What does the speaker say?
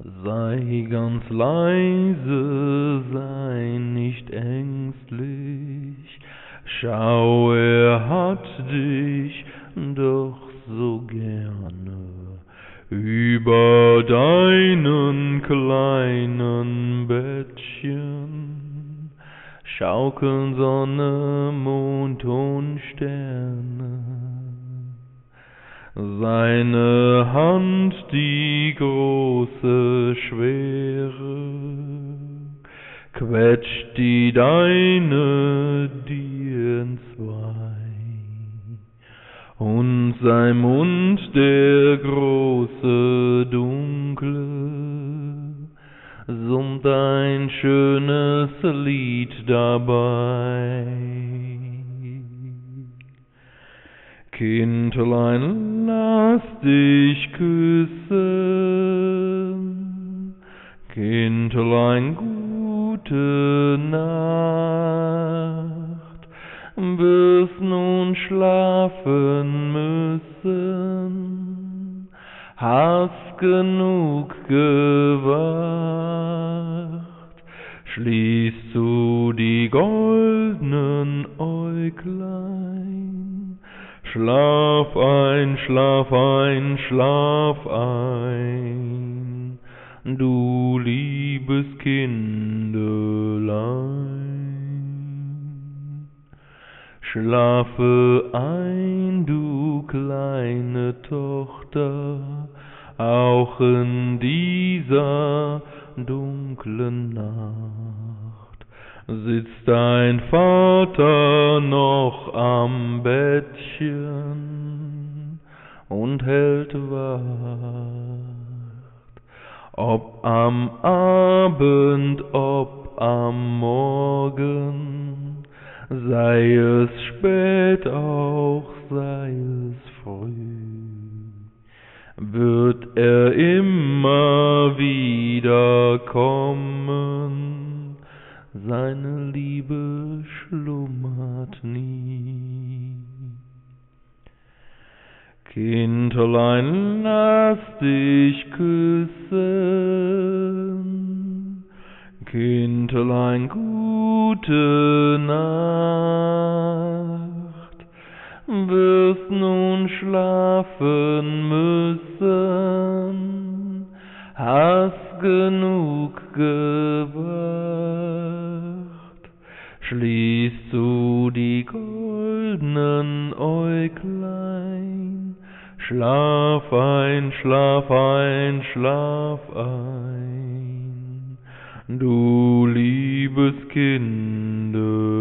Sei ganz leise, sei nicht ängstlich. Schau, er hat dich doch so gerne. Über deinen kleinen Bettchen schaukeln Sonne, Mond und Sterne. Seine Hand, die große, schwere, quetscht die deine dir entzwei. Und sein Mund, der große, dunkle, summt ein schönes Lied dabei. Kindlein, lass dich küssen, Kindlein, gute Nacht, wirst nun schlafen müssen, hast genug gewacht, schließt zu die goldenen Äuglein. Schlaf ein, schlaf ein, schlaf ein, du liebes Kindelein. Schlafe ein, du kleine Tochter, auch in dieser dunklen Nacht. Sitzt dein Vater noch am Bettchen und hält Wacht. Ob am Abend, ob am Morgen, sei es spät, auch sei es früh, wird er immer wieder kommen. Seine Liebe schlummert nie. Kindlein, lass dich küssen, Kindlein, gute Nacht, wirst nun schlafen müssen, hast genug gewacht. Schließ zu die goldenen Äuglein, schlaf ein, schlaf ein, schlaf ein, du liebes Kindelein.